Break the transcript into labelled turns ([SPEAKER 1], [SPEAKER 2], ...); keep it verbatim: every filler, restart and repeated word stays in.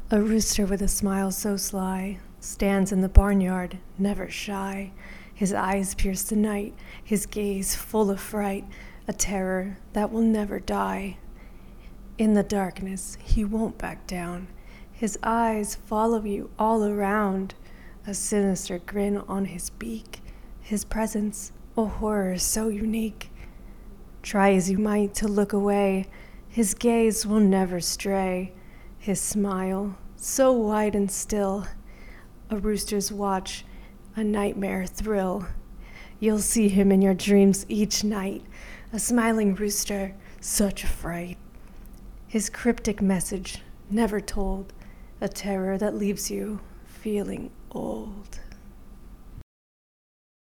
[SPEAKER 1] A rooster with a smile so sly stands in the barnyard, never shy. His eyes pierce the night, his gaze full of fright, a terror that will never die. In the darkness, he won't back down. His eyes follow you all around, a sinister grin on his beak, his presence a horror so unique. Try as you might to look away, his gaze will never stray. His smile, so wide and still, a rooster's watch, a nightmare thrill. You'll see him in your dreams each night, a smiling rooster, such a fright. His cryptic message, never told, a terror that leaves you feeling old.